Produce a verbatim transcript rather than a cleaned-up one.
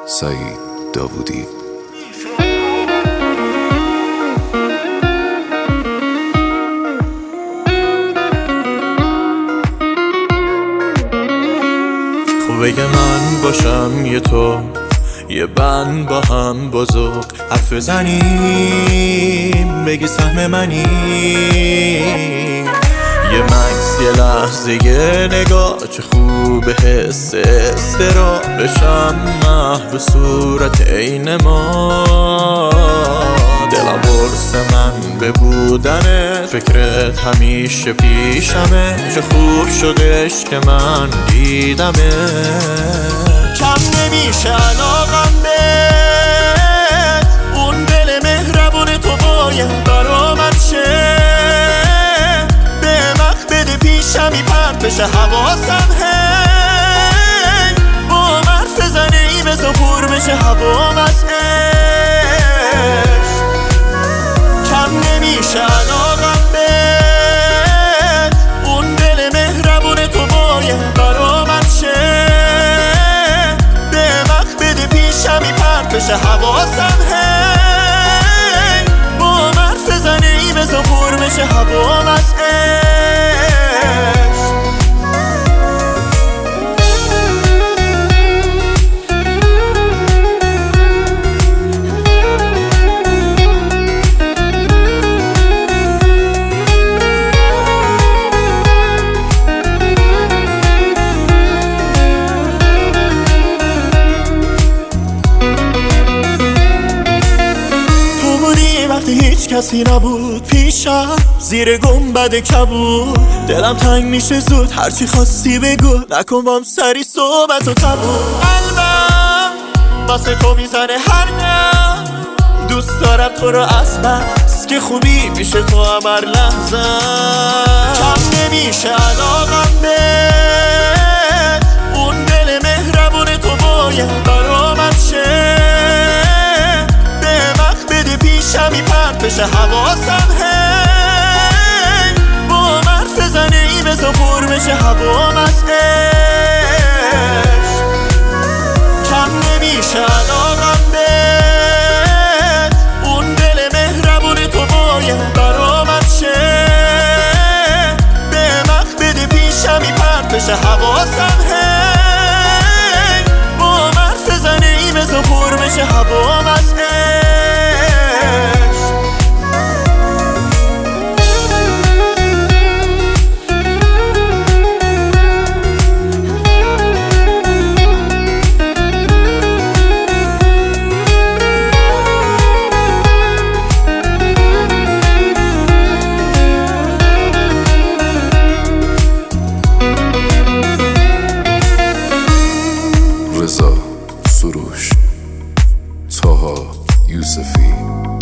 سعید داوودی. خوبه که من باشم یه تو، یه بند با هم بزرگ حرف بزنیم، بگی سهم منی. یه مکس، یه لحظه، یه نگاه، چه خوبه حس استرا بشم محو صورت عین ما. دلم برس من به بودنت، فکرت همیشه پیشمه، چه خوب شدش که من دیدمه. کم نمیشه علاقم بهت، اون دل مهربون تو باید برامت شه. به وقت بده پیشمی پرد بشه حواسم، هی با حرف زنه ای بزا پر بشه هوام از عشق. کم نمیشه علاقم بهت، اون دل مهربون تو باید برامت شه. به وقت بده پیشمی پرد بشه حواسم، هی با حرف زنه ای بزا پر بشه هوام از عشق. هیچ کسی نبود پیشم، زیر گنبد کبود. دلم تنگ میشه زود، هرچی خواستی بگو، نکن بام سری صحبت و تموم. قلبم واسه تو میزنه هر دم، دوست دارم تو رو از بس که خوبی میشه تو هم هر لحظه. کم نمیشه علاقم بهت، اون دل مهربون تو باید برامت شه. پیشمی پرد بشه حواسم، هی با حرف زنه ای بزا پر بشه هوام از عشق. کم نمیشه علاقم بهت، اون دل مهربون تو باید برامت شه. به وقت بده پیشمی پرد بشه حواسم، هی با حرف زنه ای بزا پر بشه هوام از عشق. رضا سروش، طاها یوسفی.